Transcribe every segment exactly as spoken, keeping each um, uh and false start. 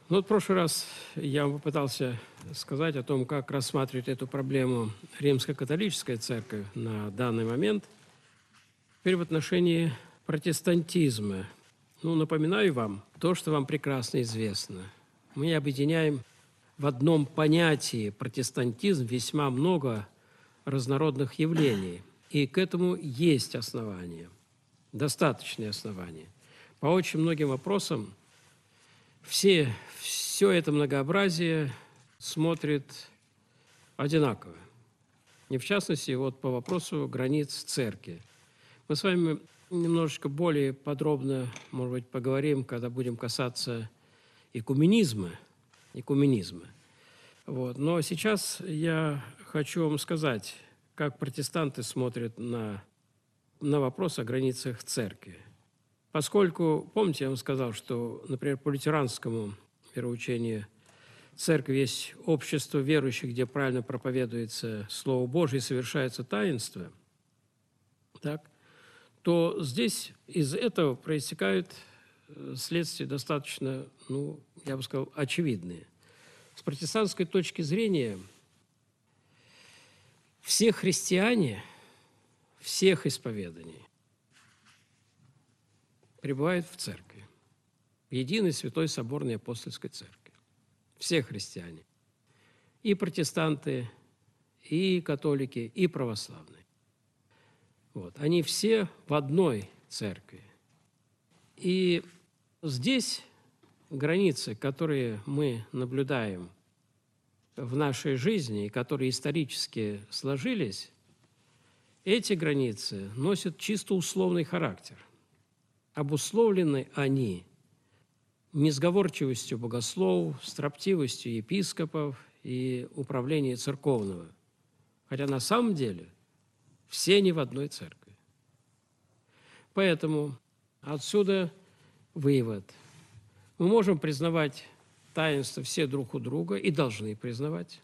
Ну, вот в прошлый раз я попытался сказать о том, как рассматривает эту проблему Римско-католическая церковь на данный момент. Теперь в отношении протестантизма. Ну, напоминаю вам то, что вам прекрасно известно. Мы объединяем в одном понятии протестантизм весьма много разнородных явлений. И к этому есть основания, достаточные основания. По очень многим вопросам все, все это многообразие смотрит одинаково. И в частности, вот по вопросу границ церкви. Мы с вами немножечко более подробно, может быть, поговорим, когда будем касаться экуменизма. экуменизма. Вот. Но сейчас я хочу вам сказать, как протестанты смотрят на, на вопрос о границах церкви. Поскольку, помните, я вам сказал, что, например, по лютеранскому вероучению церковь есть общество верующих, где правильно проповедуется Слово Божие и совершается таинство, так, то здесь из этого проистекают следствия достаточно, ну, я бы сказал, очевидные. С протестантской точки зрения все христиане всех исповеданий пребывают в церкви, в единой святой соборной апостольской церкви. Все христиане. И протестанты, и католики, и православные. Вот. Они все в одной церкви. И здесь границы, которые мы наблюдаем в нашей жизни, и которые исторически сложились, эти границы носят чисто условный характер. Обусловлены они несговорчивостью богословов, строптивостью епископов и управлением церковного. Хотя на самом деле все не в одной церкви. Поэтому отсюда вывод. Мы можем признавать таинства все друг у друга и должны признавать.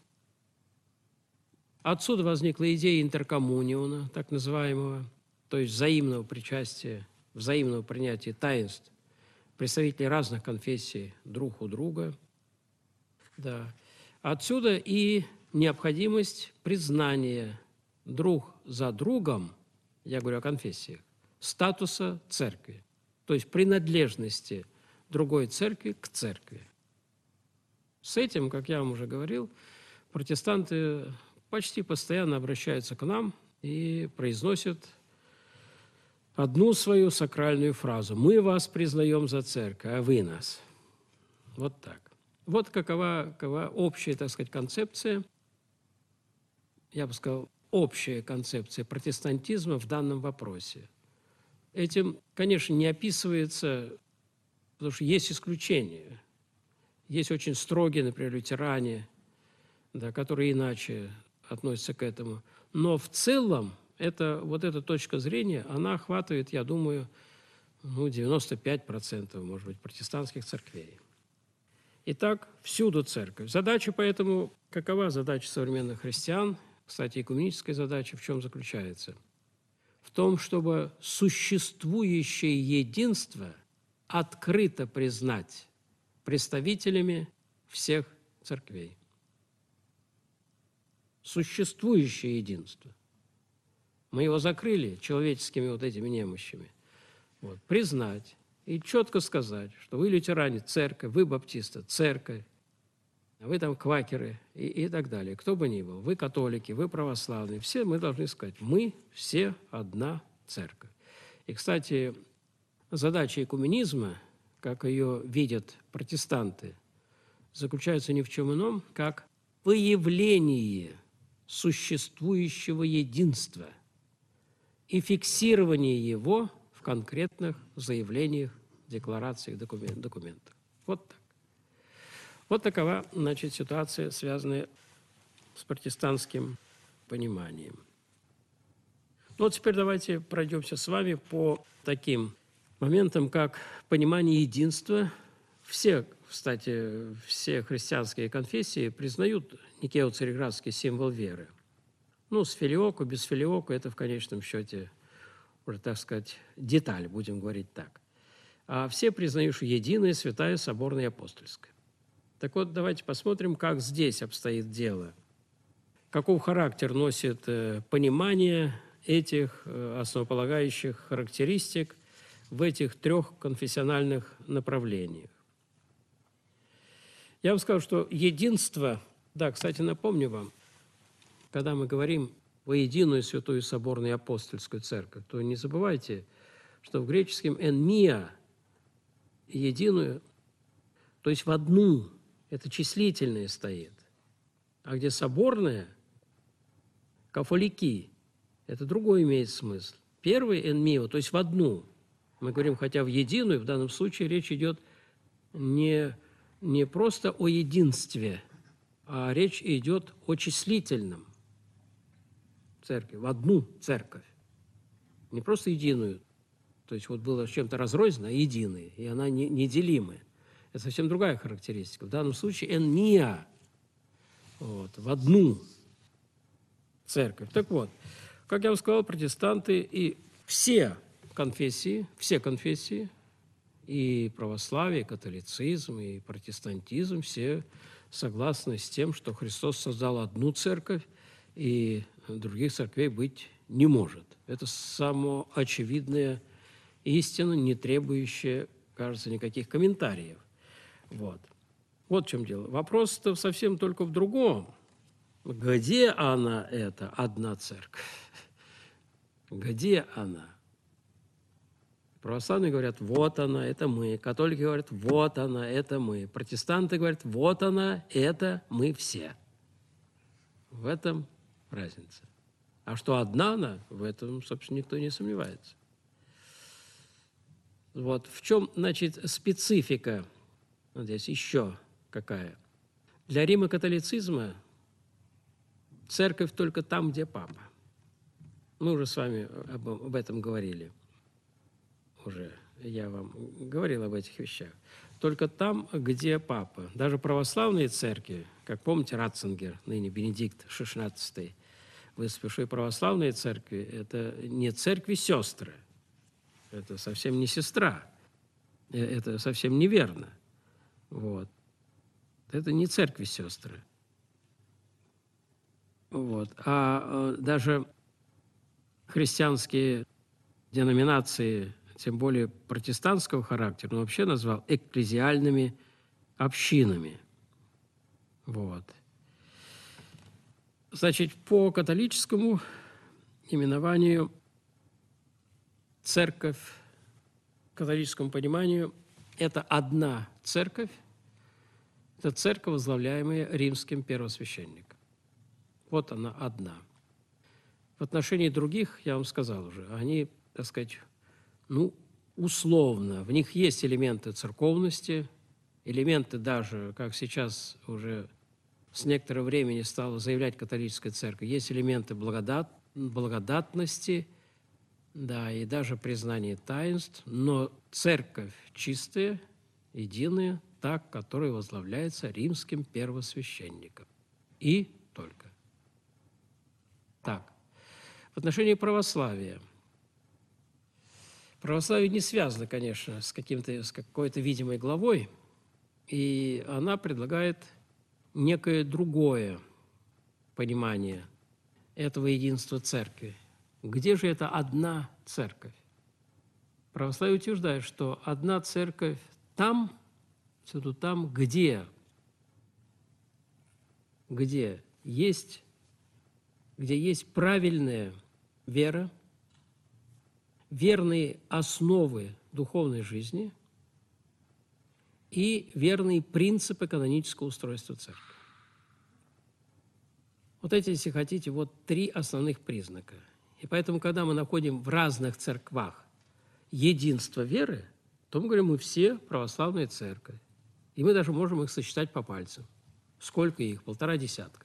Отсюда возникла идея интеркоммуниона, так называемого, то есть взаимного причастия, взаимного принятия таинств представителей разных конфессий друг у друга. Да. Отсюда и необходимость признания друг за другом, я говорю о конфессиях, статуса церкви, то есть принадлежности другой церкви к церкви. С этим, как я вам уже говорил, протестанты почти постоянно обращаются к нам и произносят одну свою сакральную фразу: «Мы вас признаем за церковь, а вы нас». Вот так. Вот какова, какова общая, так сказать, концепция, я бы сказал, общая концепция протестантизма в данном вопросе. Этим, конечно, не описывается, потому что есть исключения. Есть очень строгие, например, лютеране, да, которые иначе относятся к этому. Но в целом это, вот эта точка зрения, она охватывает, я думаю, ну, девяносто пять процентов, может быть, протестантских церквей. Итак, всюду церковь. Задача поэтому, какова задача современных христиан? Кстати, экуменическая задача в чем заключается? В том, чтобы существующее единство открыто признать представителями всех церквей. Существующее единство. Мы его закрыли человеческими вот этими немощами. Вот. Признать и четко сказать, что вы лютеране – церковь, вы баптисты – церковь, а вы там квакеры и, и так далее. Кто бы ни был, вы католики, вы православные. Все мы должны сказать, мы все одна церковь. И, кстати, задача экуменизма, как ее видят протестанты, заключается ни в чем ином, как выявление существующего единства и фиксирование его в конкретных заявлениях, декларациях, документах. Вот так. Вот такова, значит, ситуация, связанная с протестантским пониманием. Ну, вот теперь давайте пройдемся с вами по таким моментам, как понимание единства. Все, кстати, все христианские конфессии признают никео-цареградский символ веры. Ну, с филиоку, без филиоку – это в конечном счете уже, так сказать, деталь, будем говорить так. А все признают, что единая, святая, соборная и апостольская. Так вот, давайте посмотрим, как здесь обстоит дело. Каков характер носит э, понимание этих э, основополагающих характеристик в этих трех конфессиональных направлениях. Я вам скажу, что единство, да, кстати, напомню вам, когда мы говорим о единую святую соборную апостольскую церковь, то не забывайте, что в греческом «en mia» единую, то есть в одну, это числительное стоит, а где соборная, кафолики, это другой имеет смысл. Первый «en mio», то есть в одну. Мы говорим, хотя в единую, в данном случае речь идет не, не просто о единстве, а речь идет о числительном церкви, в одну церковь. Не просто единую, то есть вот было чем-то разрознено, а единая, и она не, неделимая. Это совсем другая характеристика. В данном случае «en mia», вот, в одну церковь. Так вот, как я вам сказал, протестанты и все конфессии, все конфессии, и православие, и католицизм, и протестантизм, все согласны с тем, что Христос создал одну церковь, и других церквей быть не может. Это самоочевидная истина, не требующая, кажется, никаких комментариев. Вот. Вот в чем дело. Вопрос-то совсем только в другом. Где она, эта одна церковь? Где она? Православные говорят, вот она, это мы. Католики говорят, вот она, это мы. Протестанты говорят, вот она, это мы все. В этом разница. А что одна она, в этом, собственно, никто не сомневается. Вот в чем, значит, специфика, вот здесь еще какая. Для римокатолицизма церковь только там, где папа. Мы уже с вами об, об этом говорили. Уже я вам говорил об этих вещах. Только там, где папа. Даже православные церкви, как помните, Ратцингер, ныне Бенедикт шестнадцатый, выступившие православные церкви, это не церкви-сестры, это совсем не сестра, это совсем неверно. Вот. Это не церкви-сестры. Вот. А даже христианские деноминации, тем более протестантского характера, он вообще назвал экклезиальными общинами. Вот. Значит, по католическому именованию церковь, католическому пониманию, это одна церковь, это церковь, возглавляемая римским первосвященником. Вот она одна. В отношении других, я вам сказал уже, они, так сказать, ну, условно, в них есть элементы церковности, элементы даже, как сейчас уже с некоторого времени стала заявлять католическая церковь, есть элементы благодат, благодатности, да, и даже признание таинств, но церковь чистая, единая, та, которая возглавляется римским первосвященником. И только. Так. В отношении православия. Православие не связано, конечно, с, каким-то, с какой-то видимой главой, и она предлагает некое другое понимание этого единства церкви. Где же эта одна церковь? Православие утверждает, что одна церковь там, всюду там, где, где есть, где есть правильная вера, верные основы духовной жизни и верные принципы канонического устройства церкви. Вот эти, если хотите, вот три основных признака. И поэтому, когда мы находим в разных церквах единство веры, то мы говорим, мы все православная церковь. И мы даже можем их сосчитать по пальцам. Сколько их? Полтора десятка.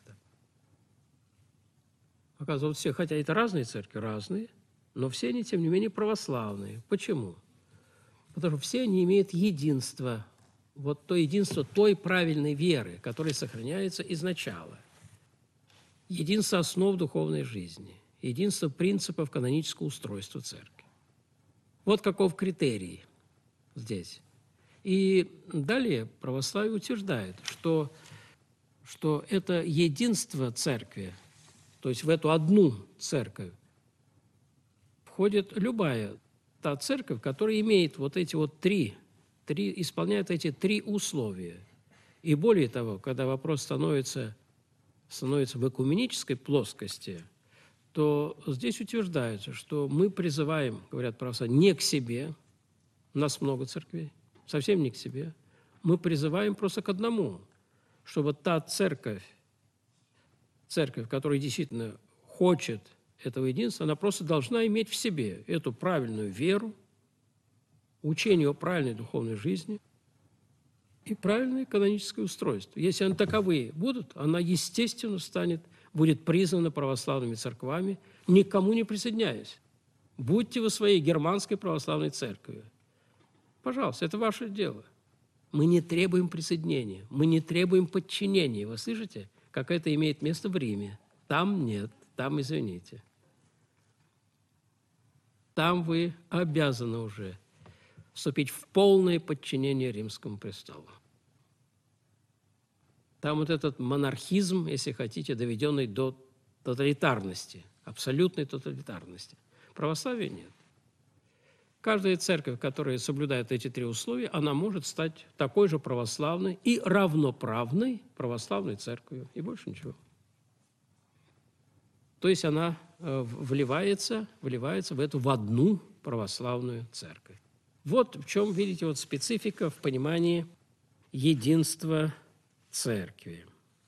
Оказывается, все, хотя это разные церкви, разные, но все они, тем не менее, православные. Почему? Потому что все они имеют единство, вот то единство той правильной веры, которая сохраняется изначала. Единство основ духовной жизни, единство принципов канонического устройства церкви. Вот каков критерий здесь. И далее православие утверждает, что, что это единство церкви, то есть в эту одну церковь, входит любая та церковь, которая имеет вот эти вот три, три, исполняет эти три условия. И более того, когда вопрос становится, становится в экуменической плоскости, то здесь утверждается, что мы призываем, говорят православные, не к себе, у нас много церквей, совсем не к себе, мы призываем просто к одному, чтобы та церковь, церковь, которая действительно хочет этого единства, она просто должна иметь в себе эту правильную веру, учение о правильной духовной жизни и правильное каноническое устройство. Если они таковые будут, она, естественно, станет, будет признана православными церквами, никому не присоединяясь. Будьте вы своей германской православной церковью. Пожалуйста, это ваше дело. Мы не требуем присоединения, мы не требуем подчинения. Вы слышите, как это имеет место в Риме? Там нет, там, извините. Там вы обязаны уже вступить в полное подчинение Римскому престолу. Там вот этот монархизм, если хотите, доведенный до тоталитарности, абсолютной тоталитарности. Православия нет. Каждая церковь, которая соблюдает эти три условия, она может стать такой же православной и равноправной православной церковью, и больше ничего. То есть она э, вливается, вливается в эту в одну православную церковь. Вот в чем, видите, вот специфика в понимании единства церкви.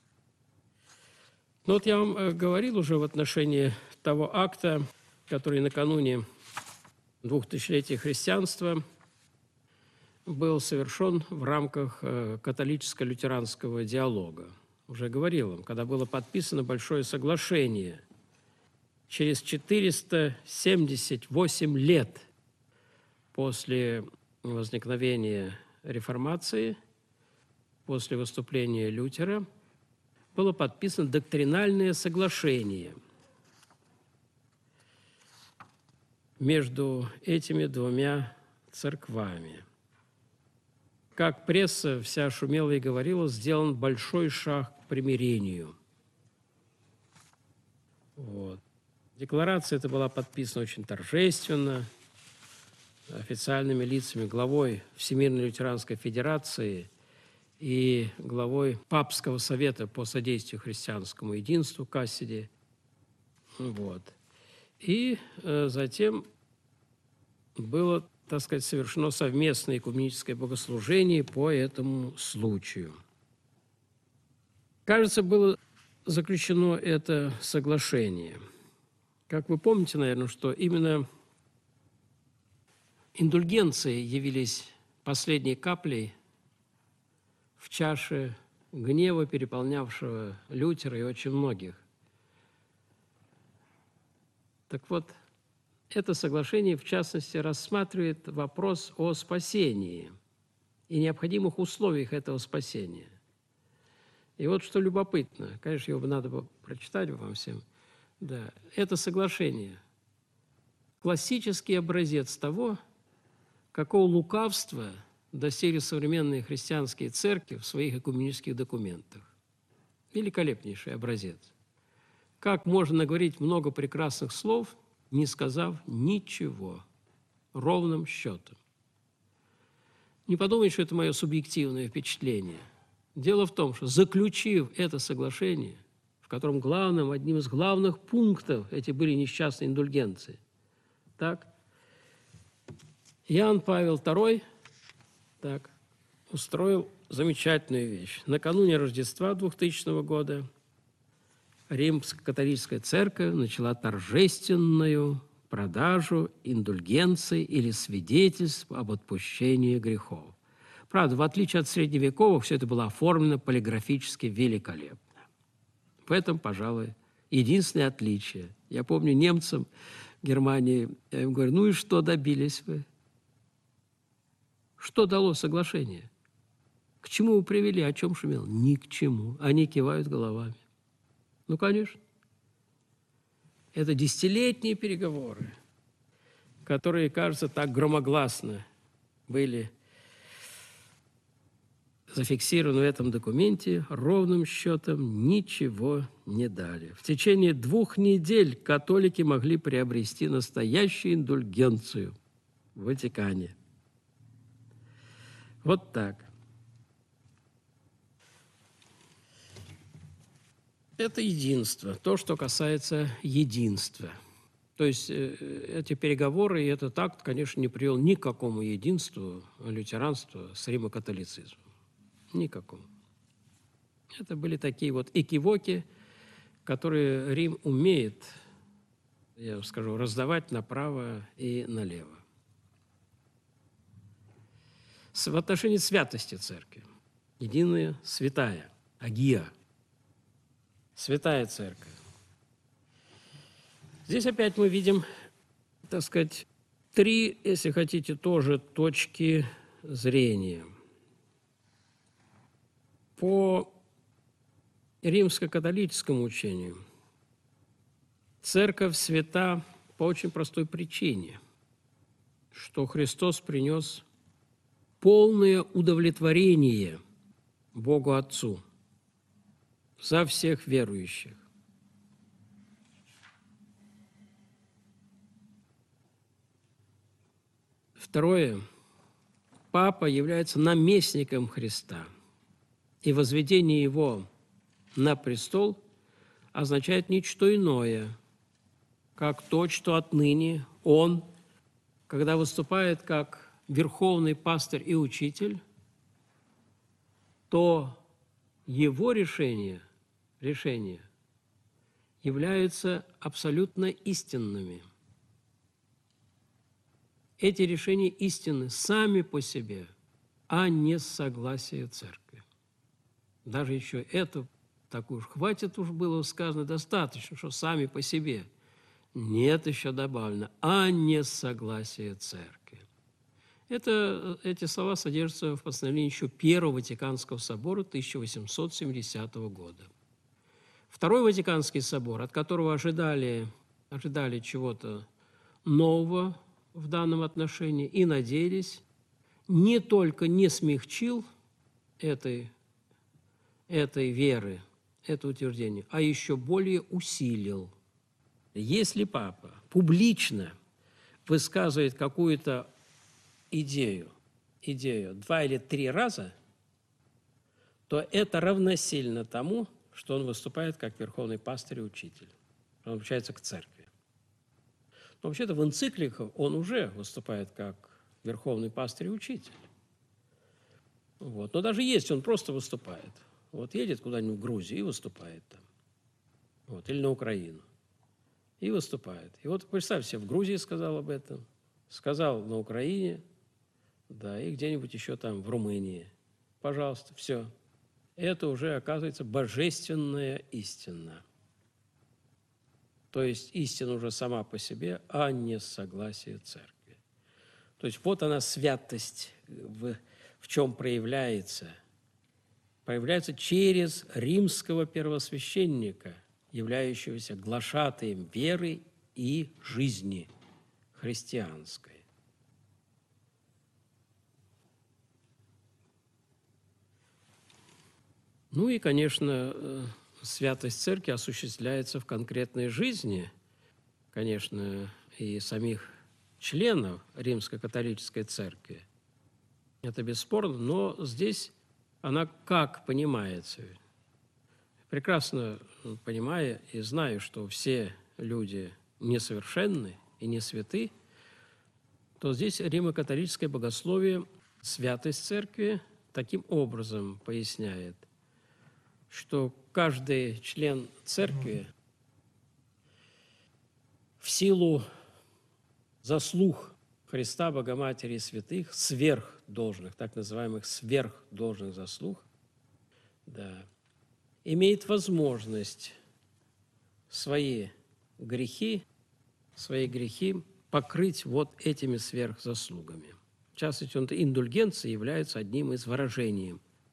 Ну вот я вам э, говорил уже в отношении того акта, который накануне двухтысячелетия христианства был совершен в рамках э, католическо-лютеранского диалога. Уже говорил вам, когда было подписано большое соглашение через четыреста семьдесят восемь лет после возникновения реформации, после выступления Лютера, было подписано доктринальное соглашение между этими двумя церквами. Как пресса вся шумела и говорила, сделан большой шаг к примирению. Вот. Декларация эта была подписана очень торжественно, официальными лицами, главой Всемирной лютеранской федерации и главой Папского совета по содействию христианскому единству Кассиди. Вот. И э, затем было, так сказать, совершено совместное экуменическое богослужение по этому случаю. Кажется, было заключено это соглашение. Как вы помните, наверное, что именно индульгенции явились последней каплей в чаше гнева, переполнявшего Лютера и очень многих. Так вот, это соглашение, в частности, рассматривает вопрос о спасении и необходимых условиях этого спасения. И вот что любопытно, конечно, его бы надо было прочитать вам всем. Да, это соглашение – классический образец того, какого лукавства достигли современные христианские церкви в своих экуменических документах. Великолепнейший образец. Как можно наговорить много прекрасных слов, не сказав ничего, ровным счетом? Не подумайте, что это мое субъективное впечатление. Дело в том, что, заключив это соглашение, в котором главным, одним из главных пунктов эти были несчастные индульгенции, так, Иоанн Павел второй так, устроил замечательную вещь. Накануне Рождества двухтысячного года Римско-католическая церковь начала торжественную продажу индульгенций или свидетельств об отпущении грехов. Правда, в отличие от средневековых, все это было оформлено полиграфически великолепно. В этом, пожалуй, единственное отличие. Я помню, немцам Германии, я им говорю, ну и что добились вы? Что дало соглашение? К чему вы привели, о чем шумел? Ни к чему. Они кивают головами. Ну, конечно. Это десятилетние переговоры, которые, кажется, так громогласно были зафиксировано в этом документе, ровным счетом ничего не дали. В течение двух недель католики могли приобрести настоящую индульгенцию в Ватикане. Вот так. Это единство, то, что касается единства. То есть эти переговоры и этот акт, конечно, не привел ни к какому единству лютеранства с римокатолицизмом. Никакому. Это были такие вот экивоки, которые Рим умеет, я скажу, раздавать направо и налево. В отношении святости церкви. Единая святая, агия. Святая церковь. Здесь опять мы видим, так сказать, три, если хотите, тоже точки зрения. По римско-католическому учению церковь свята по очень простой причине, что Христос принес полное удовлетворение Богу Отцу за всех верующих. Второе. Папа является наместником Христа, и возведение его на престол означает ничто иное, как то, что отныне он, когда выступает как верховный пастырь и учитель, то его решения, решения являются абсолютно истинными. Эти решения истинны сами по себе, а не согласие церкви. Даже еще это, так уж хватит уж было сказано достаточно, что сами по себе. Нет, еще добавлено, а не согласие церкви. Это, эти слова содержатся в постановлении еще Первого Ватиканского собора тысяча восемьсот семидесятого года. Второй Ватиканский собор, от которого ожидали, ожидали чего-то нового в данном отношении и надеялись, не только не смягчил этой, этой веры, это утверждение, а еще более усилил. Если папа публично высказывает какую-то идею, идею два или три раза, то это равносильно тому, что он выступает как верховный пастырь и учитель. Он обращается к церкви. Но вообще-то в энцикликах он уже выступает как верховный пастырь и учитель. Вот. Но даже если он просто выступает, вот едет куда-нибудь в Грузию и выступает там, вот, или на Украину, и выступает. И вот представь себе, в Грузии сказал об этом, сказал на Украине, да, и где-нибудь еще там в Румынии. Пожалуйста, все. Это уже, оказывается, божественная истина. То есть истина уже сама по себе, а не согласие церкви. То есть вот она святость, в, в чем проявляется. Проявляется через римского первосвященника, являющегося глашатаем веры и жизни христианской. Ну и, конечно, святость церкви осуществляется в конкретной жизни, конечно, и самих членов Римско-католической церкви. Это бесспорно, но здесь она как понимается? Прекрасно понимая и зная, что все люди несовершенны и не святы, то здесь римо-католическое богословие святость церкви таким образом поясняет, что каждый член церкви в силу заслуг Христа, Богоматери и святых, сверхдолжных, так называемых сверхдолжных заслуг, да, имеет возможность свои грехи, свои грехи покрыть вот этими сверхзаслугами. В частности, индульгенция является одним из выражений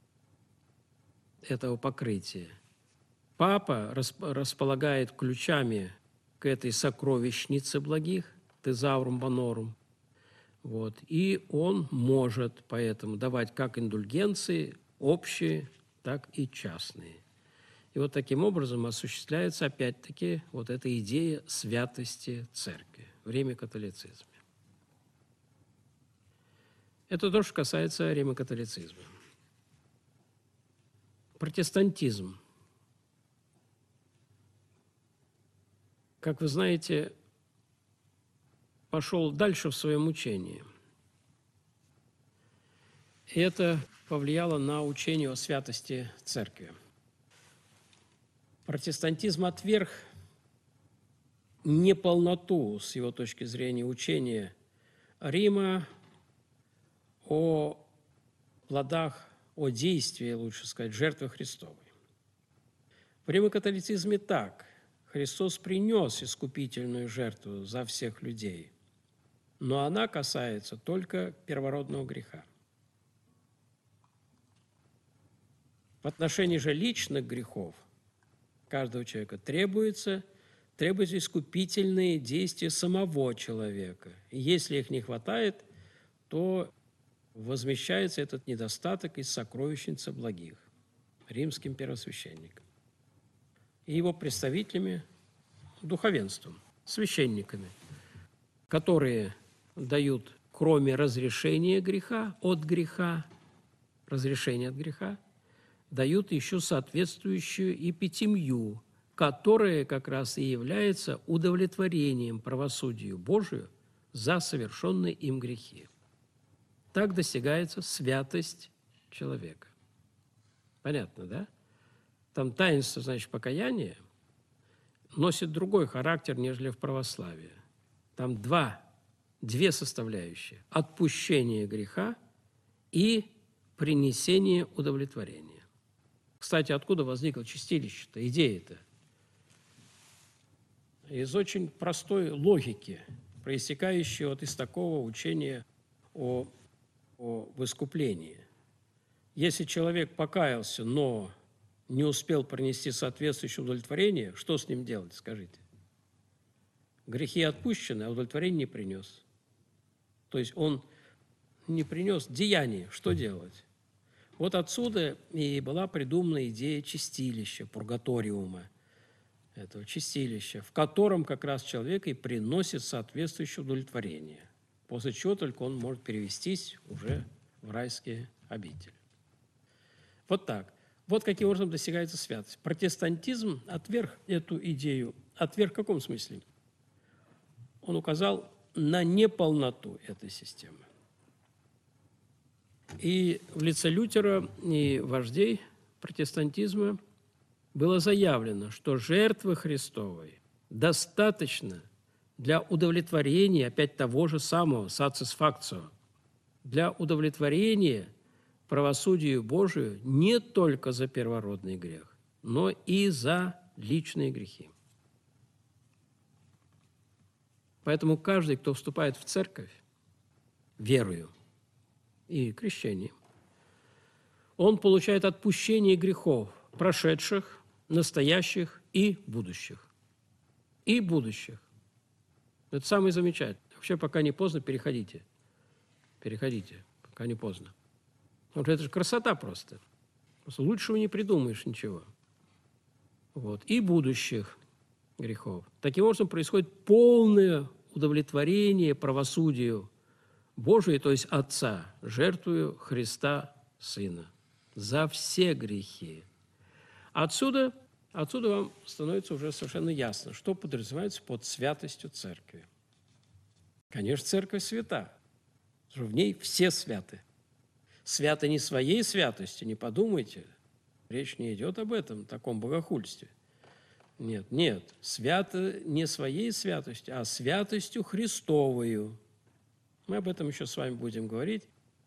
этого покрытия. Папа располагает ключами к этой сокровищнице благих, тезаурум бонорум, вот, и он может поэтому давать как индульгенции, общие, так и частные. И вот таким образом осуществляется опять-таки вот эта идея святости церкви в римо-католицизме. Это то, что касается римо-католицизма. Протестантизм. Как вы знаете, пошел дальше в своем учении. И это повлияло на учение о святости церкви. Протестантизм отверг неполноту, с его точки зрения, учения Рима о плодах, о действии, лучше сказать, жертвы Христовой. В римо-католицизме так. Христос принес искупительную жертву за всех людей, но она касается только первородного греха. В отношении же личных грехов каждого человека требуется, требуются искупительные действия самого человека. И если их не хватает, то возмещается этот недостаток из сокровищницы благих римским первосвященником и его представителями, духовенством, священниками, которые дают, кроме разрешения греха, от греха, разрешения от греха, дают еще соответствующую эпитемию, которая как раз и является удовлетворением правосудию Божию за совершенные им грехи. Так достигается святость человека. Понятно, да? Там таинство, значит, покаяния носит другой характер, нежели в православии. Там два, две составляющие – отпущение греха и принесение удовлетворения. Кстати, откуда возникло чистилище-то, идея-то? Из очень простой логики, проистекающей вот из такого учения о, о искуплении. Если человек покаялся, но не успел принести соответствующее удовлетворение, что с ним делать, скажите? Грехи отпущены, а удовлетворение не принес. То есть он не принес деяние, что делать? Вот отсюда и была придумана идея чистилища, пургаториума, этого чистилища, в котором как раз человек и приносит соответствующее удовлетворение, после чего только он может перевестись уже в райские обители. Вот так. Вот каким образом достигается святость. Протестантизм отверг эту идею. Отверг в каком смысле? Он указал на неполноту этой системы. И в лице Лютера и вождей протестантизма было заявлено, что жертвы Христовой достаточно для удовлетворения опять того же самого satisfactio, для удовлетворения правосудию Божию не только за первородный грех, но и за личные грехи. Поэтому каждый, кто вступает в церковь верою и крещением, он получает отпущение грехов прошедших, настоящих и будущих. И будущих. Это самое замечательное. Вообще, пока не поздно, переходите. Переходите, пока не поздно. Вот это же красота просто. Просто лучшего не придумаешь ничего. Вот. И будущих грехов. Таким образом, происходит полное удовлетворение правосудию Божию, то есть Отца, жертвую Христа Сына за все грехи. Отсюда, отсюда вам становится уже совершенно ясно, что подразумевается под святостью Церкви. Конечно, Церковь свята, в ней все святы. Свято не своей святостью, не подумайте. Речь не идет об этом, таком богохульстве. Нет, нет. Свято не своей святостью, а святостью Христовою. Мы об этом еще с вами будем говорить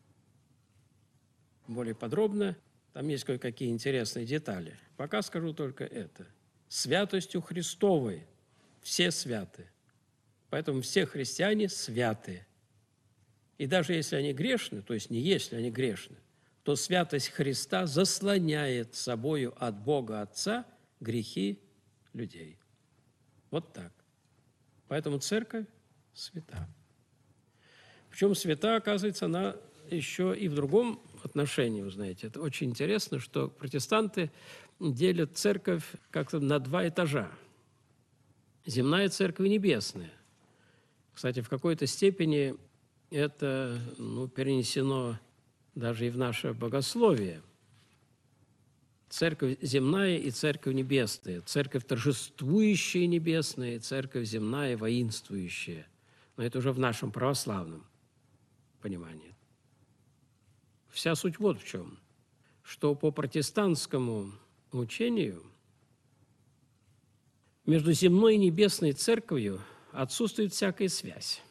более подробно. Там есть кое-какие интересные детали. Пока скажу только это. Святостью Христовой все святы. Поэтому все христиане святы. И даже если они грешны, то есть не если они грешны, то святость Христа заслоняет собою от Бога Отца грехи людей. Вот так. Поэтому Церковь свята. Причем свята, оказывается, она еще и в другом отношении, вы знаете, это очень интересно, что протестанты делят церковь как-то на два этажа. Земная церковь и небесная. Кстати, в какой-то степени это ну, перенесено даже и в наше богословие. Церковь земная и церковь небесная. Церковь торжествующая небесная и церковь земная воинствующая. Но это уже в нашем православном понимании. Вся суть вот в чем, что по протестантскому учению между земной и небесной церковью отсутствует всякая связь.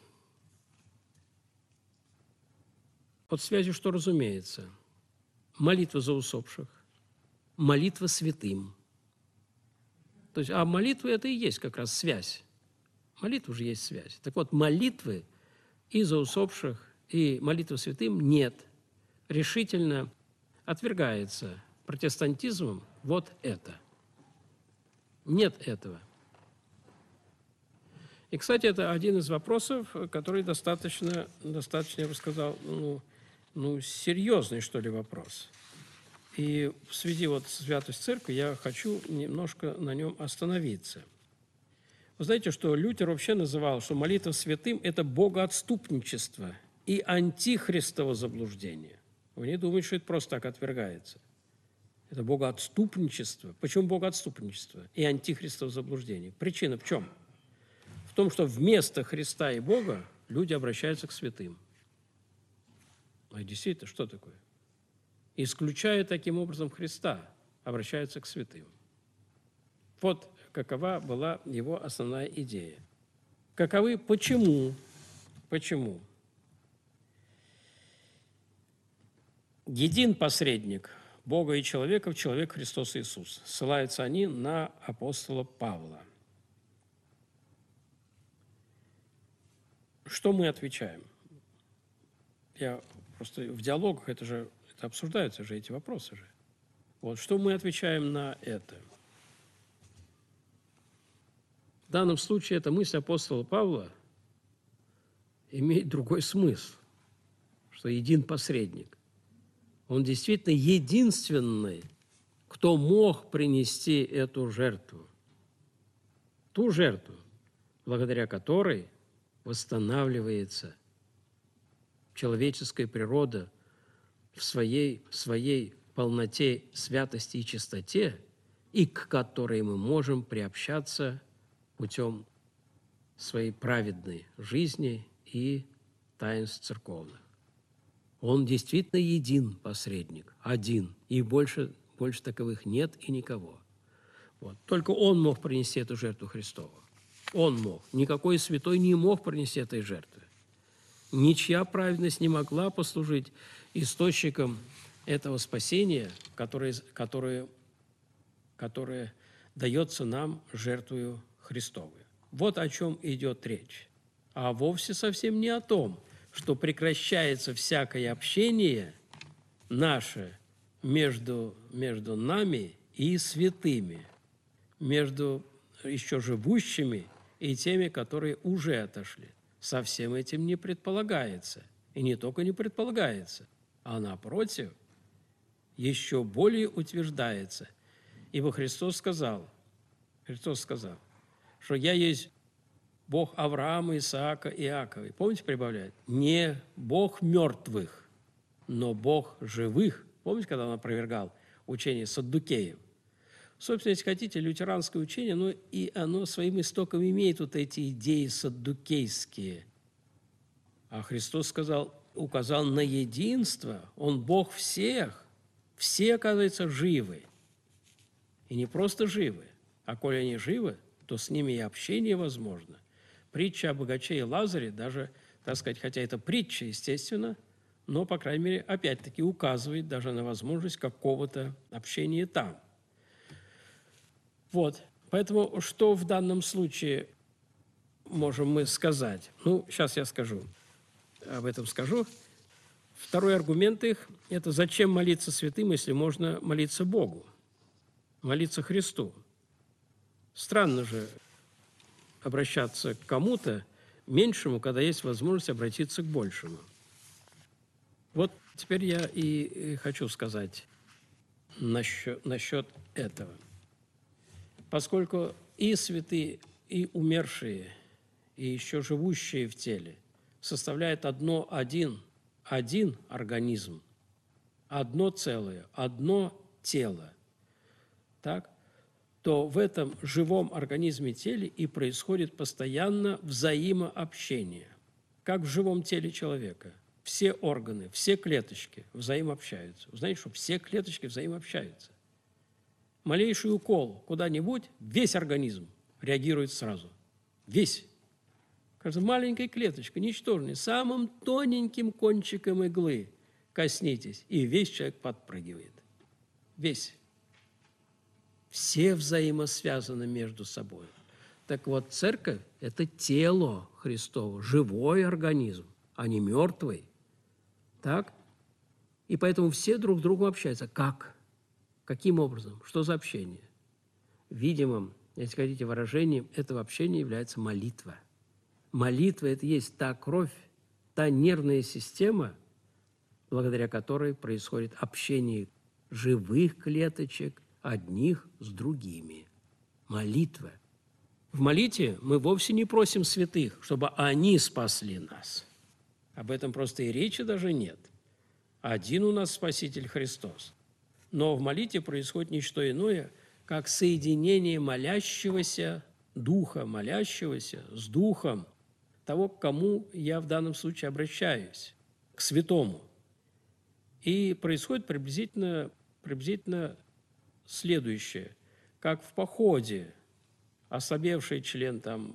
Под связью что разумеется? Молитва за усопших, молитва святым. То есть, а молитва – это и есть как раз связь. Молитва же есть связь. Так вот, молитвы и за усопших, и молитва святым нет. Решительно отвергается протестантизмом вот это. Нет этого. И, кстати, это один из вопросов, который достаточно, достаточно, я бы сказал, ну, ну, серьезный, что ли, вопрос. И в связи вот с святостью церкви я хочу немножко на нем остановиться. Вы знаете, что Лютер вообще называл, что молитва святым – это богоотступничество и антихристово заблуждение. Вы не думаете, что это просто так отвергается. Это богоотступничество. Почему богоотступничество и антихристово заблуждение? Причина в чем? В том, что вместо Христа и Бога люди обращаются к святым. А действительно, что такое? Исключая таким образом Христа, обращаются к святым. Вот какова была его основная идея. Каковы? Почему? Почему? Един посредник Бога и человека, человек Христос Иисус. Ссылаются они на апостола Павла. Что мы отвечаем? Я просто в диалогах это же это обсуждаются же эти вопросы же. Вот что мы отвечаем на это? В данном случае эта мысль апостола Павла имеет другой смысл, что един посредник. Он действительно единственный, кто мог принести эту жертву. Ту жертву, благодаря которой восстанавливается человеческая природа в своей, в своей полноте, святости и чистоте, и к которой мы можем приобщаться путем своей праведной жизни и таинств церковных. Он действительно един посредник, один, и больше, больше таковых нет и никого. Вот. Только он мог принести эту жертву Христову. Он мог. Никакой святой не мог принести этой жертвы. Ничья праведность не могла послужить источником этого спасения, которое, которое, которое дается нам жертвою Христовой. Вот о чем идет речь. А вовсе совсем не о том, что прекращается всякое общение наше между, между нами и святыми, между еще живущими и теми, которые уже отошли. Совсем этим не предполагается. И не только не предполагается, а напротив, еще более утверждается. Ибо Христос сказал, Христос сказал, что «Я есть Бог Авраама, Исаака и Иакова». И помните, прибавляет? Не Бог мертвых, но Бог живых. Помните, когда он опровергал учение саддукеев? Собственно, если хотите, лютеранское учение, но и оно своим истоком имеет вот эти идеи саддукейские. А Христос сказал, указал на единство. Он Бог всех. Все, оказывается, живы. И не просто живы, а коли они живы, то с ними и общение возможно. Притча о богаче и Лазаре, даже, так сказать, хотя это притча, естественно, но, по крайней мере, опять-таки указывает даже на возможность какого-то общения там. Вот. Поэтому что в данном случае можем мы сказать? Ну, сейчас я скажу. Об этом скажу. Второй аргумент их – это зачем молиться святым, если можно молиться Богу, молиться Христу. Странно же обращаться к кому-то меньшему, когда есть возможность обратиться к большему. Вот Теперь я и хочу сказать насчет, насчет этого. Поскольку и святые, и умершие, и еще живущие в теле составляют одно, один, один организм, одно целое, одно тело, так, то в этом живом организме теле и происходит постоянно взаимообщение, как в живом теле человека. Все органы, все клеточки взаимообщаются. Вы знаете, что все клеточки взаимообщаются. Малейший укол куда-нибудь, весь организм реагирует сразу. Весь. Каждая маленькая клеточка, ничтожная, самым тоненьким кончиком иглы коснитесь, и весь человек подпрыгивает. Весь. Все взаимосвязаны между собой. Так вот, церковь – это тело Христово, живой организм, а не мертвый. Так? И поэтому все друг к другу общаются. Как? Каким образом? Что за общение? Видимым, если хотите, выражением этого общения является молитва. Молитва – это есть та кровь, та нервная система, благодаря которой происходит общение живых клеточек одних с другими. Молитва. В молитве мы вовсе не просим святых, чтобы они спасли нас. Об этом просто и речи даже нет. Один у нас Спаситель Христос. Но в молитве происходит не что иное, как соединение молящегося духа, молящегося с духом того, к кому я в данном случае обращаюсь, к святому. И происходит приблизительно, приблизительно следующее. Как в походе ослабевший член там,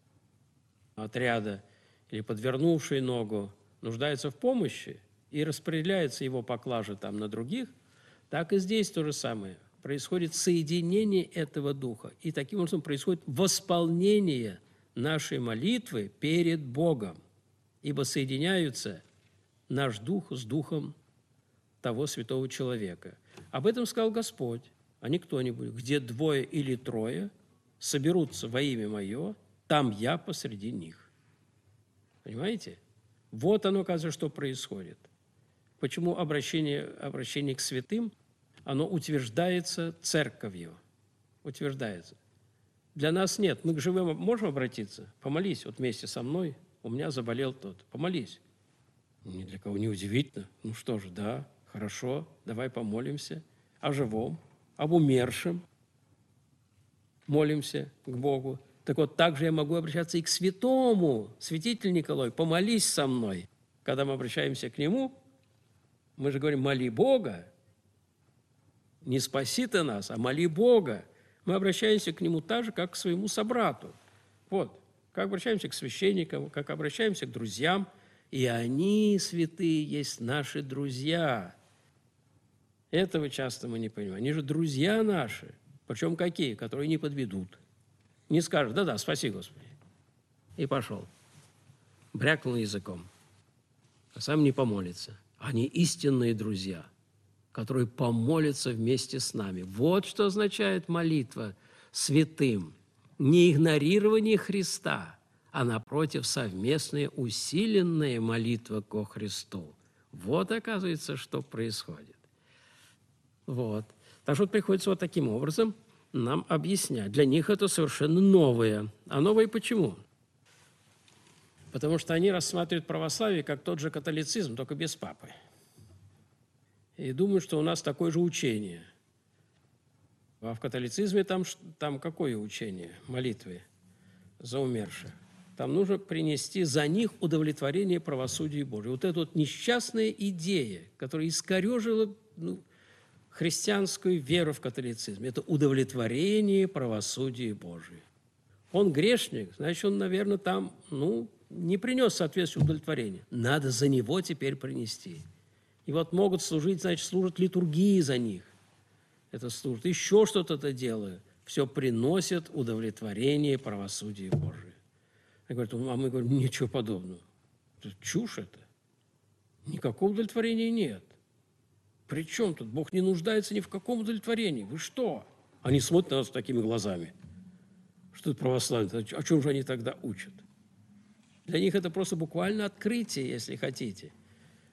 отряда или подвернувший ногу нуждается в помощи и распределяется его поклажа там на других, так и здесь то же самое. Происходит соединение этого духа. И таким образом происходит восполнение нашей молитвы перед Богом. Ибо соединяются наш дух с духом того святого человека. Об этом сказал Господь, а не кто-нибудь. Где двое или трое соберутся во имя Мое, там Я посреди них. Понимаете? Вот оно, оказывается, что происходит. Почему обращение, обращение к святым, оно утверждается церковью. Утверждается. Для нас нет. Мы к живым можем обратиться? Помолись вот вместе со мной. У меня заболел тот. Помолись. Ни для кого не удивительно. Ну что же, да, хорошо, давай помолимся. О живом, об умершем. Молимся к Богу. Так вот, также я могу обращаться и к святому. Святитель Николай, помолись со мной. Когда мы обращаемся к нему, мы же говорим, моли Бога. Не спаси ты нас, а моли Бога. Мы обращаемся к нему так же, как к своему собрату. Вот, как обращаемся к священникам, как обращаемся к друзьям. И они, святые, есть наши друзья. Этого часто мы не понимаем. Они же друзья наши. Причем какие? Которые не подведут. Не скажут, да-да, спаси, Господи. И пошел. Брякнул языком. А сам не помолится. Они истинные друзья, которые помолятся вместе с нами. Вот что означает молитва святым. Не игнорирование Христа, а, напротив, совместная усиленная молитва ко Христу. Вот, оказывается, что происходит. Вот. Так что приходится вот таким образом нам объяснять. Для них это совершенно новое. А новое почему? Потому что они рассматривают православие как тот же католицизм, только без папы. И думают, что у нас такое же учение. А в католицизме там, там какое учение? Молитвы за умерших. Там нужно принести за них удовлетворение правосудию Божию. Вот эта вот несчастная идея, которая искорежила ну, христианскую веру в католицизм, это удовлетворение правосудия Божия. Он грешник, значит, он, наверное, там ну, не принес соответствующее удовлетворение. Надо за него теперь принести. И вот могут служить, значит, служат литургии за них. Это служат, еще что-то это делают. Все приносит удовлетворение правосудия Божия. Я говорю, а мы говорим, ничего подобного. Это чушь это. Никакого удовлетворения нет. При чем тут? Бог не нуждается ни в каком удовлетворении. Вы что? Они смотрят на нас такими глазами. Что это православие? О чем же они тогда учат? Для них это просто буквально открытие, если хотите.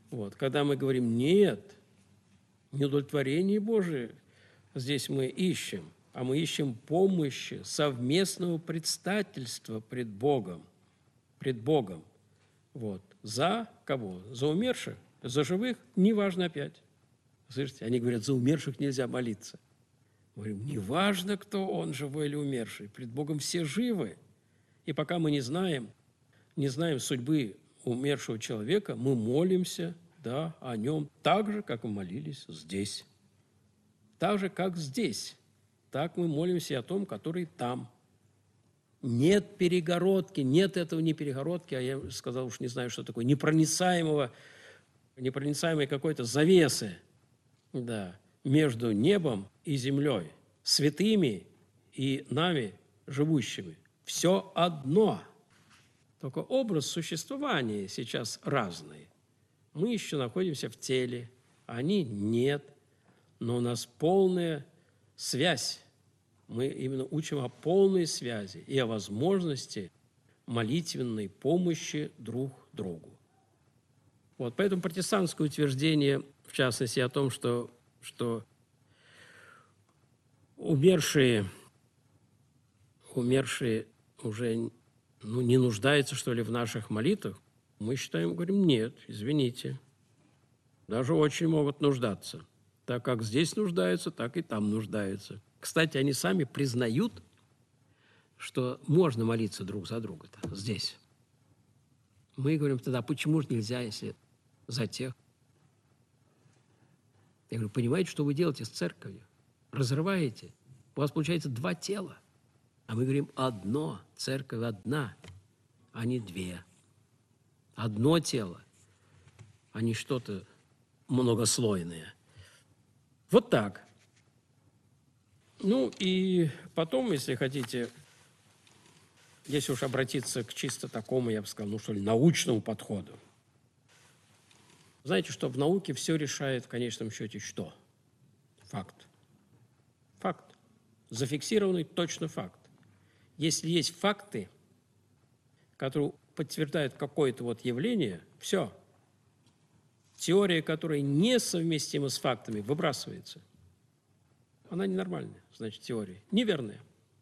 Вот. Когда мы говорим «нет», неудовлетворение Божие здесь мы ищем, а мы ищем помощи, совместного предстательства пред Богом, пред Богом. Вот. За кого? За умерших? За живых? Неважно опять. Слышите, они говорят, за умерших нельзя молиться. Мы говорим, неважно, кто он, живой или умерший, пред Богом все живы. И пока мы не знаем, не знаем судьбы умершего человека, мы молимся, да, о нем так же, как мы молились здесь. Так же, как здесь. Так мы молимся и о том, который там. Нет перегородки, нет этого не перегородки, а я сказал, уж не знаю, что такое, непроницаемого, непроницаемой какой-то завесы, да, между небом и землей, святыми и нами, живущими. Все одно. Только образ существования сейчас разный. Мы еще находимся в теле, а они нет, но у нас полная связь. Мы именно учим о полной связи и о возможности молитвенной помощи друг другу. Вот, поэтому протестантское утверждение, в частности, о том, что, что умершие, умершие уже ну, не нуждаются, что ли, в наших молитвах, мы считаем, говорим, нет, извините, даже очень могут нуждаться. Так как здесь нуждаются, так и там нуждаются. Кстати, они сами признают, что можно молиться друг за друга-то здесь. Мы говорим тогда, почему же нельзя, если за тех? Я говорю, понимаете, что вы делаете с церковью? Разрываете. У вас получается два тела. А мы говорим, одно, церковь одна, а не две. Одно тело, а не что-то многослойное. Вот так. Ну и потом, если хотите, если уж обратиться к чисто такому, я бы сказал, ну что ли, научному подходу. Знаете, что в науке все решает в конечном счете что? Факт. Факт. Зафиксированный точно факт. Если есть факты, которые подтверждают какое-то вот явление, все. Теория, которая несовместима с фактами, выбрасывается. Она ненормальная, значит, теория. Неверная.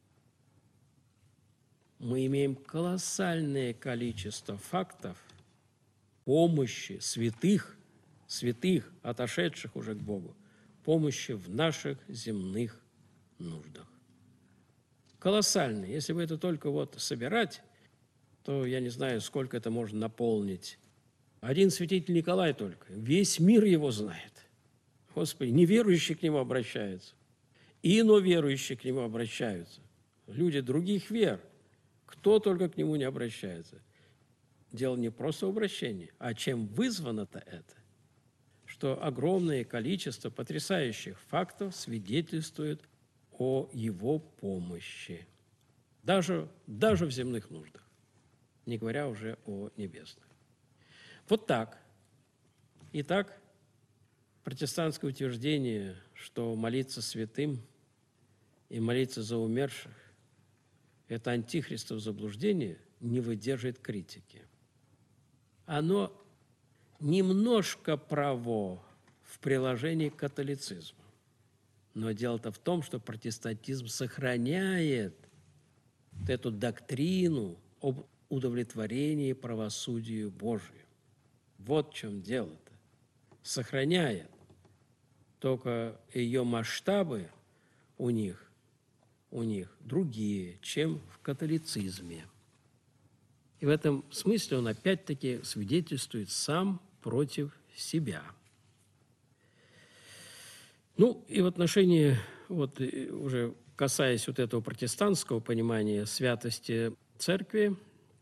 Мы имеем колоссальное количество фактов помощи святых, святых, отошедших уже к Богу, помощи в наших земных нуждах. Колоссальное. Если бы это только вот собирать, то я не знаю, сколько это можно наполнить. Один святитель Николай только. Весь мир его знает. Господи, неверующие к нему обращаются. Иноверующие к нему обращаются. Люди других вер. Кто только к нему не обращается. Дело не просто в обращении, а чем вызвано-то это? Что огромное количество потрясающих фактов свидетельствует о его помощи. Даже, даже в земных нуждах. Не говоря уже о небесных. Вот так. Итак, протестантское утверждение, что молиться святым и молиться за умерших – это антихристово заблуждение, не выдерживает критики. Оно немножко право в приложении к католицизму. Но дело-то в том, что протестантизм сохраняет вот эту доктрину об удовлетворении правосудию Божию. Вот в чем дело-то. Сохраняет. Только ее масштабы у них, у них другие, чем в католицизме. И в этом смысле он опять-таки свидетельствует сам против себя. Ну, и в отношении, вот уже касаясь вот этого протестантского понимания святости церкви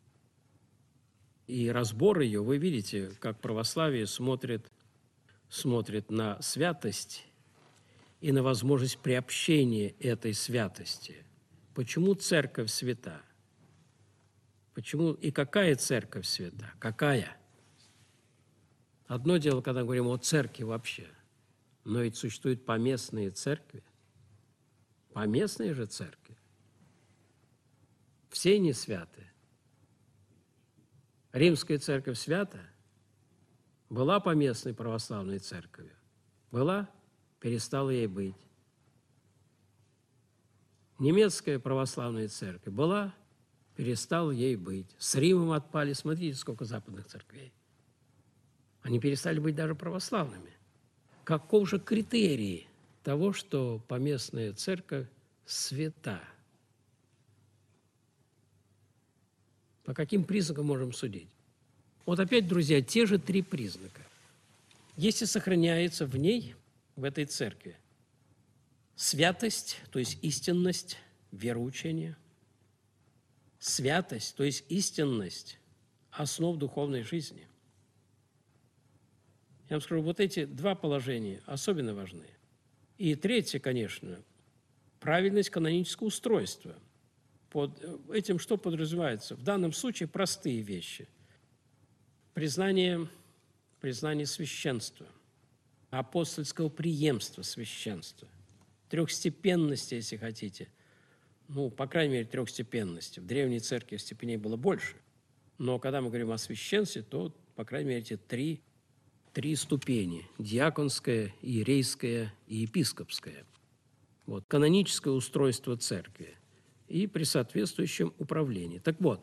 и разбора ее, вы видите, как православие смотрит, смотрит на святость и на возможность приобщения этой святости. Почему церковь свята? Почему и какая церковь свята? Какая? Одно дело, когда говорим о церкви вообще, но ведь существуют поместные церкви. Поместные же церкви. Все не святы. Римская церковь свята? была поместной православной церковью. Была, перестала ей быть. Немецкая православная церковь была, перестала ей быть. С Римом отпали, смотрите, сколько западных церквей. Они перестали быть даже православными. Каков же критерий того, что поместная церковь свята? По каким признакам можем судить? Вот опять, друзья, те же три признака. Если сохраняется в ней, в этой церкви, святость, то есть истинность вероучения, святость, то есть истинность основ духовной жизни. Я вам скажу, вот эти два положения особенно важны. И третье, конечно, правильность канонического устройства. Под этим что подразумевается? В данном случае простые вещи. Признание, признание священства, апостольского преемства священства, трехстепенности, если хотите. Ну, по крайней мере, трехстепенности. В Древней Церкви степеней было больше. Но когда мы говорим о священстве, то, по крайней мере, эти три, три ступени – диаконская, иерейская и епископская. Вот, каноническое устройство Церкви и при соответствующем управлении. Так вот,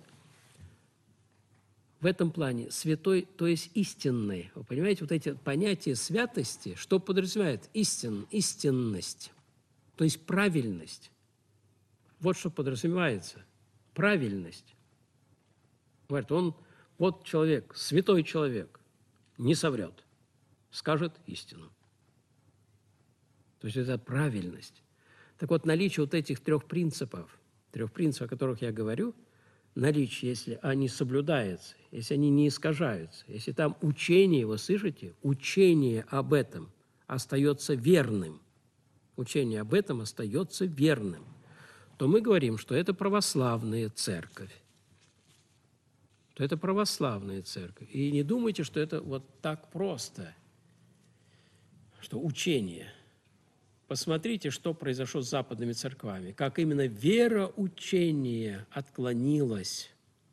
в этом плане святой, то есть истинный. Вы понимаете, вот эти понятия святости, что подразумевает истин, истинность, то есть правильность. Вот что подразумевается. Правильность. Говорит, он, вот человек, святой человек, не соврет, скажет истину. То есть это правильность. Так вот, наличие вот этих трех принципов, трех принципов, о которых я говорю, наличие, если они соблюдаются, если они не искажаются, если там учение, вы слышите, учение об этом остается верным, учение об этом остается верным, то мы говорим, что это православная церковь. То это православная церковь. И не думайте, что это вот так просто, что учение. Посмотрите, что произошло с западными церквами, как именно вероучение отклонилось.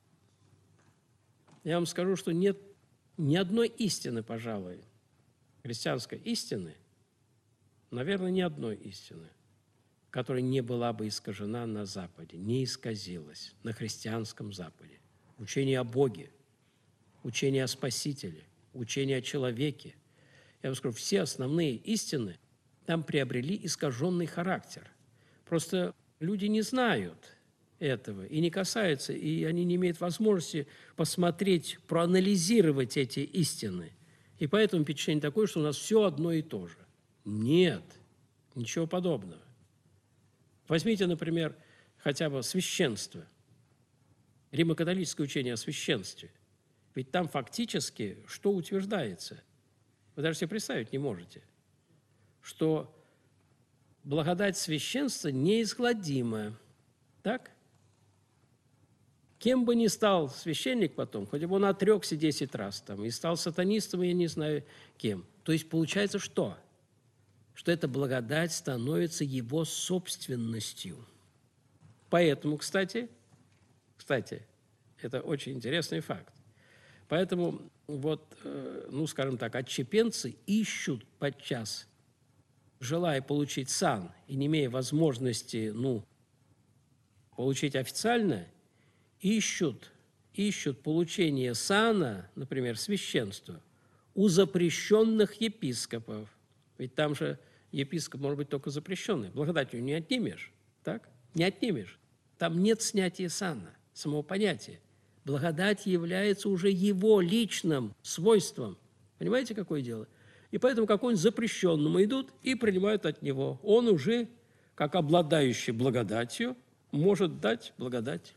Я вам скажу, что нет ни одной истины, пожалуй, христианской истины, наверное, ни одной истины, которая не была бы искажена на Западе, не исказилась на христианском Западе. Учение о Боге, учение о Спасителе, учение о человеке. Я вам скажу, все основные истины там приобрели искаженный характер. Просто люди не знают этого и не касаются, и они не имеют возможности посмотреть, проанализировать эти истины. И поэтому впечатление такое, что у нас все одно и то же. Нет, ничего подобного. Возьмите, например, хотя бы священство, римокатолическое учение о священстве. Ведь там фактически что утверждается? Вы даже себе представить не можете, что благодать священства неизгладима. Так? Кем бы ни стал священник потом, хоть бы он отрекся десять раз там, и стал сатанистом, я не знаю кем. То есть получается что? Что эта благодать становится его собственностью. Поэтому, кстати, кстати, это очень интересный факт. Поэтому, вот, ну, скажем так, отщепенцы ищут подчас, желая получить сан и не имея возможности, ну, получить официально, ищут, ищут получение сана, например, священства, у запрещенных епископов. Ведь там же епископ может быть только запрещенный. Благодатью не отнимешь, так? Не отнимешь. Там нет снятия сана, самого понятия. Благодать является уже его личным свойством. Понимаете, какое дело? И поэтому какому-нибудь запрещенному идут и принимают от него. Он уже, как обладающий благодатью, может дать благодать.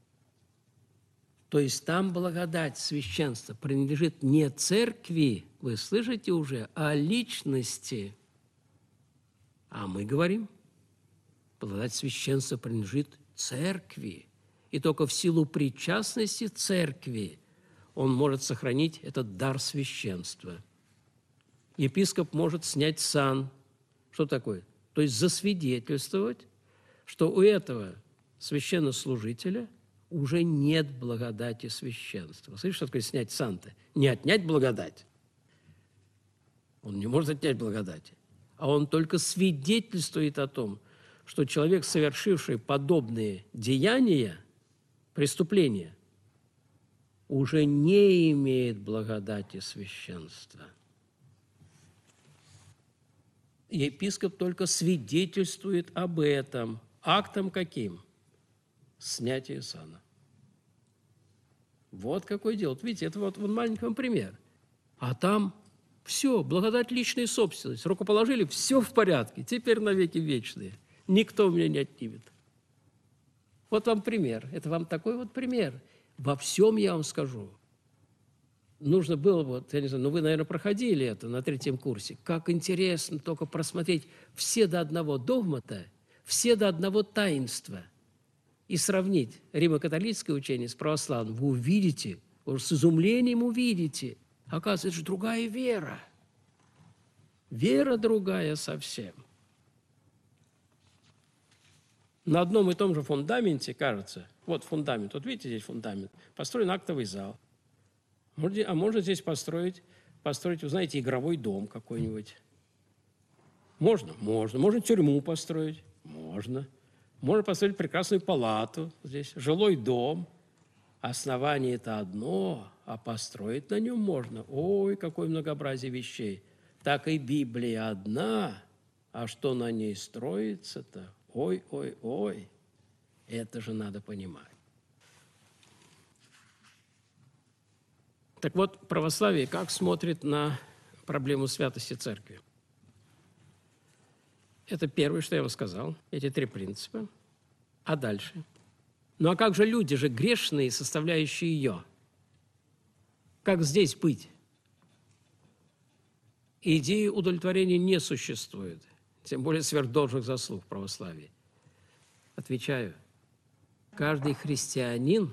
То есть там благодать священства принадлежит не церкви, вы слышите уже, а личности. А мы говорим, благодать священства принадлежит церкви. И только в силу причастности церкви он может сохранить этот дар священства. Епископ может снять сан. Что такое? То есть засвидетельствовать, что у этого священнослужителя уже нет благодати священства. Слышите, что такое снять сан-то? Не отнять благодать, Он не может отнять благодати. А он только свидетельствует о том, что человек, совершивший подобные деяния, преступления, уже не имеет благодати священства. Епископ только свидетельствует об этом. Актом каким? Снятие сана. Вот какое дело. Вот видите, это вот, вот маленький вам пример. А там все, благодать личной собственности. Рукоположили, все в порядке. Теперь навеки вечные. Никто у меня не отнимет. Вот вам пример. Это вам такой вот пример. Во всем я вам скажу. Нужно было, вот, я не знаю, ну вы, наверное, проходили это на третьем курсе. Как интересно только просмотреть все до одного догмата, все до одного таинства и сравнить римо-католическое учение с православным. Вы увидите, вы с изумлением увидите. Оказывается, это же другая вера. Вера другая совсем. На одном и том же фундаменте, кажется, вот фундамент, вот видите здесь фундамент, построен актовый зал. А можно здесь построить, построить, вы знаете, игровой дом какой-нибудь? Можно? Можно. Можно тюрьму построить? Можно. Можно построить прекрасную палату здесь, жилой дом. Основание – это одно, а построить на нем можно. Ой, какое многообразие вещей. Так и Библия одна, а что на ней строится-то? Ой, ой, ой. Это же надо понимать. Так вот, православие как смотрит на проблему святости церкви? Это первое, что я вам сказал, эти три принципа. А дальше? Ну а как же люди же грешные, составляющие ее? Как здесь быть? Идеи удовлетворения не существует, тем более сверхдолжных заслуг в православии. Отвечаю, каждый христианин,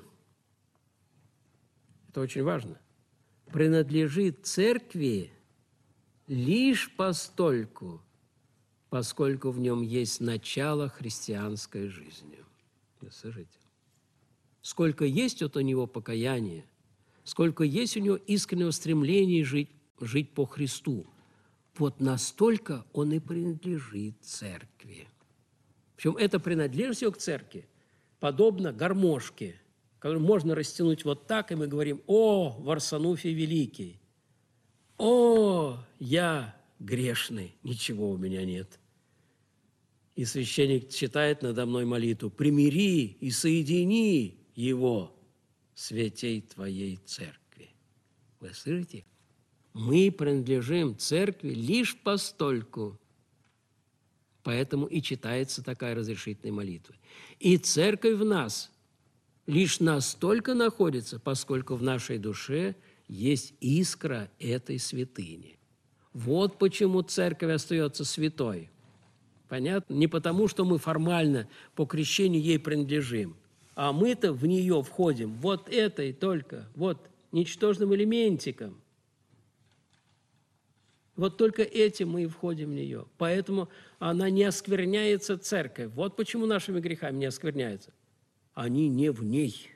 это очень важно, принадлежит церкви лишь постольку, поскольку в нем есть начало христианской жизни. Вы слышите? Сколько есть вот у него покаяния, сколько есть у него искреннего стремления жить, жить по Христу, вот настолько он и принадлежит церкви. Причем эта принадлежность его к церкви подобна гармошке, которую можно растянуть вот так, и мы говорим: «О, Варсануфий Великий! О, я грешный, ничего у меня нет». И священник читает надо мной молитву: «Примири и соедини его святей твоей церкви». Вы слышите? Мы принадлежим церкви лишь постольку. Поэтому и читается такая разрешительная молитва. И церковь в нас лишь настолько находится, поскольку в нашей душе есть искра этой святыни. Вот почему церковь остается святой. Понятно? Не потому, что мы формально по крещению ей принадлежим, а мы-то в нее входим вот этой только, вот ничтожным элементиком. Вот только этим мы и входим в нее. Поэтому она не оскверняется, церковь. Вот почему нашими грехами не оскверняется. Они не в ней.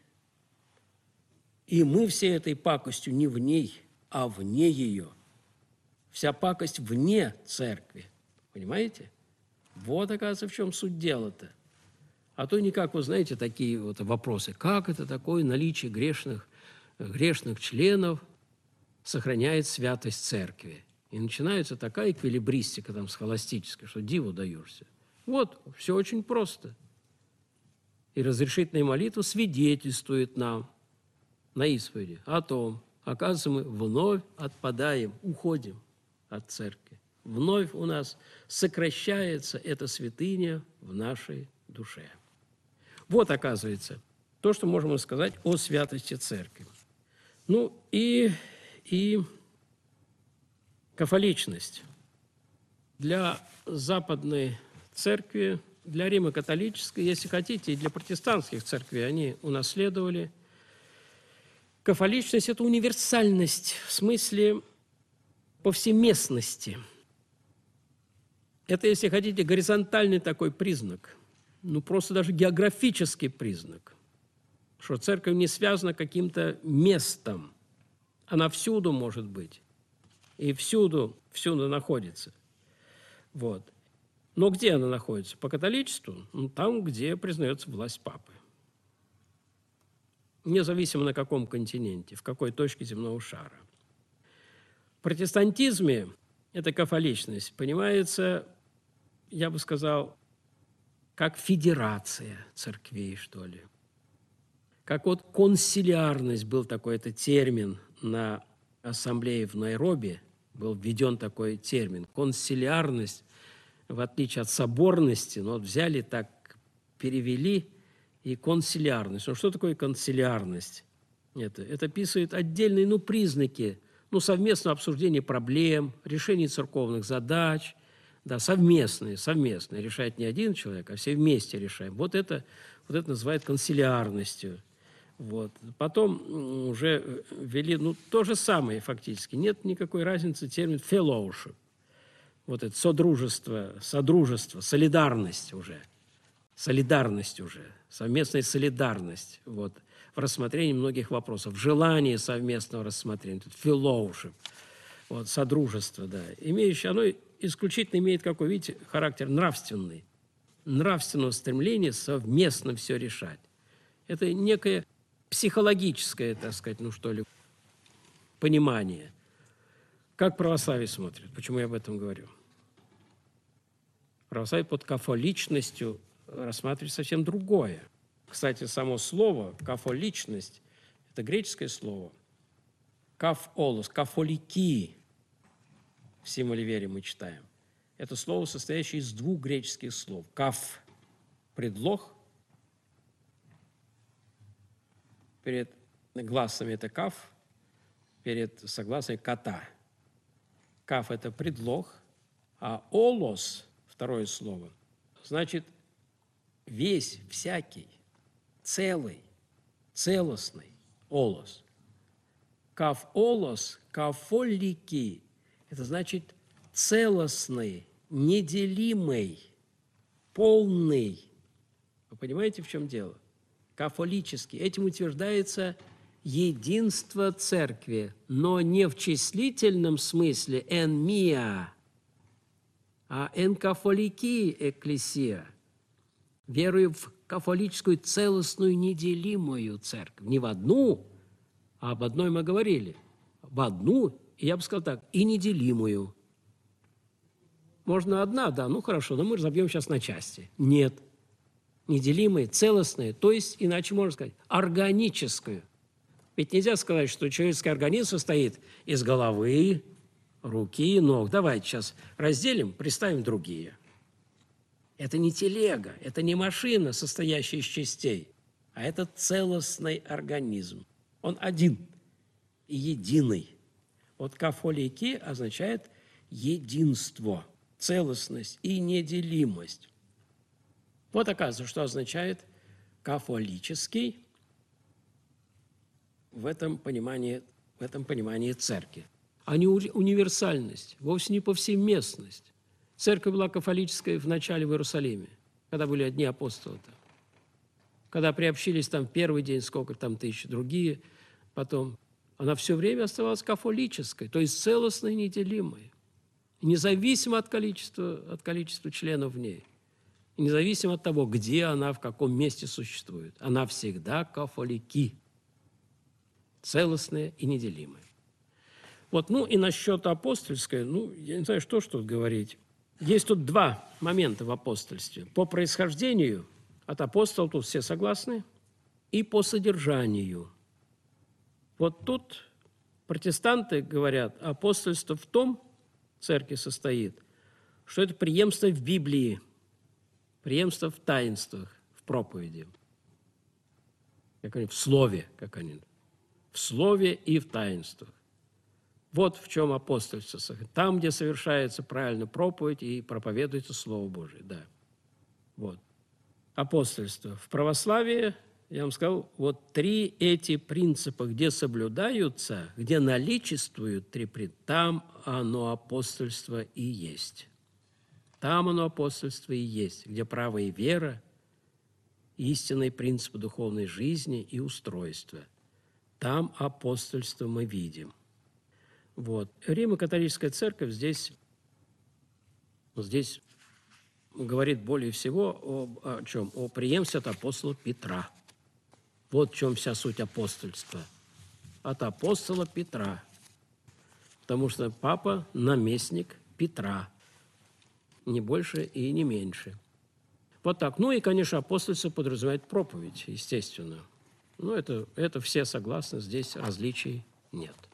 И мы всей этой пакостью не в ней, а вне ее. Вся пакость вне церкви. Понимаете? Вот, оказывается, в чем суть дела-то. А то никак, вы знаете, такие вот вопросы. Как это такое наличие грешных, грешных членов сохраняет святость церкви? И начинается такая эквилибристика там схоластическая, что диву даешься. Вот, все очень просто. И разрешительная молитва свидетельствует нам на исповеди о том, оказывается, мы вновь отпадаем, уходим от церкви. Вновь у нас сокращается эта святыня в нашей душе. Вот, оказывается, то, что можем сказать о святости церкви. Ну и... и кафоличность. Для западной церкви, для римо-католической, если хотите, и для протестантских церквей они унаследовали. Кафоличность – это универсальность в смысле повсеместности. Это, если хотите, горизонтальный такой признак, ну просто даже географический признак, что церковь не связана каким-то местом, она всюду может быть. и всюду, всюду находится. Вот. Но где она находится? По католичеству? Ну, там, где признается власть папы. Независимо на каком континенте, в какой точке земного шара. В протестантизме эта кафоличность понимается, я бы сказал, как федерация церквей, что ли. Как вот консилиарность, был такой это термин на ассамблее в Найроби, был введен такой термин. Консилиарность, в отличие от соборности, но вот взяли так, перевели, и консилиарность. Ну, что такое консилиарность? Это, это описывает отдельные ну, признаки, ну, совместное обсуждение проблем, решение церковных задач, да, совместные, совместные. Решает не один человек, а все вместе решаем. Вот это, вот это называют консилиарностью. Вот. Потом уже ввели, ну, то же самое фактически. Нет никакой разницы, термин fellowship. Вот это содружество, содружество, солидарность уже. Солидарность уже, совместная солидарность вот, в рассмотрении многих вопросов, желание совместного рассмотрения, fellowship, вот, содружество, да, имеющее, оно исключительно имеет, как вы видите, характер нравственный, нравственного стремления совместно все решать. Это некое психологическое, так сказать, ну что ли, понимание. Как православие смотрит? Почему я об этом говорю? Православие под кафоличностью рассматривать совсем другое. Кстати, само слово «кафоличность» – это греческое слово. «Кафолос», «кафолики» в символе веры мы читаем. Это слово, состоящее из двух греческих слов. «Каф» – предлог, перед гласами – это «каф», перед согласием – «ката». «Каф» – это предлог, а «олос» – второе слово, значит весь, всякий, целый, целостный, олос. Каф олос, кафолики – это значит целостный, неделимый, полный. Вы понимаете, в чем дело? Кафолический. Этим утверждается единство церкви, но не в числительном смысле «эн миа», а «эн кафолики экклесия». Верую в кафолическую целостную неделимую церковь. Не в одну, а об одной мы говорили. В одну, и я бы сказал так, и неделимую. Можно одна, да, ну хорошо, но мы разобьем сейчас на части. Нет. Неделимые, целостные, то есть, иначе можно сказать, органическую. Ведь нельзя сказать, что человеческий организм состоит из головы, руки, ног. Давайте сейчас разделим, представим другие. Это не телега, это не машина, состоящая из частей, а это целостный организм. Он один и единый. Вот кафолики означает единство, целостность и неделимость. Вот оказывается, что означает кафолический в этом понимании, в этом понимании церкви. А не универсальность, вовсе не повсеместность. Церковь была кафолическая в начале в Иерусалиме, когда были одни апостолы-то. Когда приобщились там первый день, сколько там тысяч, другие потом. Она все время оставалась кафолической, то есть целостной, неделимой. Независимо от количества, от количества членов в ней. И независимо от того, где она, в каком месте существует. Она всегда кафолики. Целостная и неделимая. Вот, ну и насчет апостольской, ну, я не знаю, что ж тут говорить. Есть тут два момента в апостольстве. По происхождению от апостола тут все согласны, и по содержанию. Вот тут протестанты говорят, апостольство в том, церкви состоит, что это преемство в Библии, преемство в таинствах, в проповеди. Как они, в слове, как они, в слове и в таинствах. Вот в чем апостольство. Там, где совершается правильно проповедь и проповедуется Слово Божие. Да. Вот. Апостольство. В православии, я вам сказал, вот три эти принципа, где соблюдаются, где наличествуют три принципа, там оно апостольство и есть. Там оно апостольство и есть, где правая вера, истинные принципы духовной жизни и устройства. Там апостольство мы видим. Вот. Римо-католическая церковь здесь, здесь говорит более всего об, о чем? О преемстве от апостола Петра. Вот в чем вся суть апостольства. От апостола Петра. Потому что папа – наместник Петра. Не больше и не меньше. Вот так. Ну и, конечно, апостольство подразумевает проповедь, естественно. Ну, это, это все согласны, здесь различий нет.